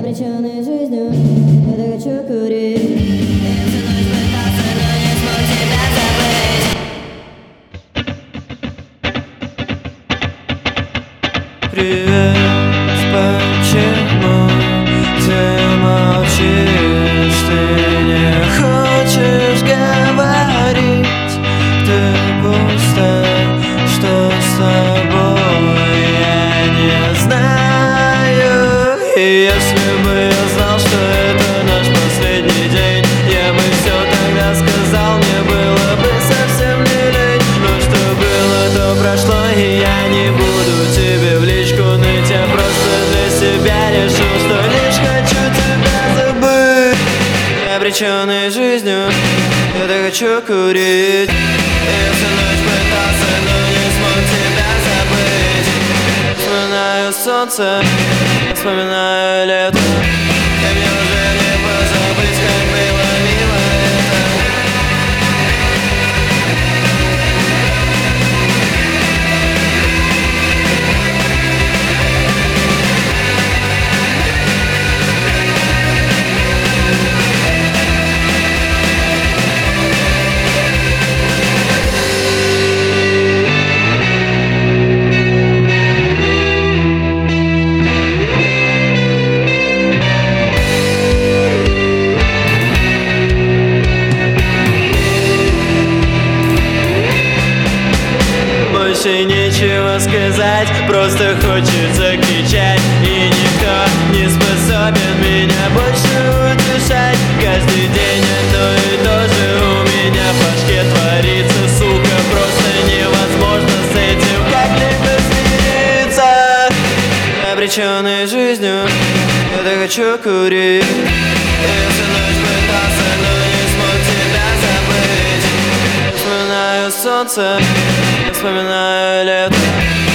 обреченный жизнью, я так хочу курить. Привет, почему ты молчишь? Ты не хочешь говорить, ты пустая, что с тобой, я не знаю. И если бы я знал, что это наш последний день, я бы все тогда сказал, мне было бы совсем не лень. Но что было, то прошло, и я не буду тебе в личку ныть. Я просто для себя решил, что лишь хочу тебя забыть. Я обреченный жизнью, я так хочу курить. Я всю ночь пытался, но не смог тебя забыть. Вспоминаю солнце, вспоминаю лето, и мне уже не позабыть, как было мило это. Больше нечего сказать, просто хочется кричать, и никто не способен меня больше утешать. Каждый день одно и то же у меня в башке творится, сука, просто невозможно с этим как-либо смириться. Обреченный жизнью, я так хочу курить. Я всю ночь пытался, но не смог тебя забыть. Вспоминаю солнце, вспоминаю лето.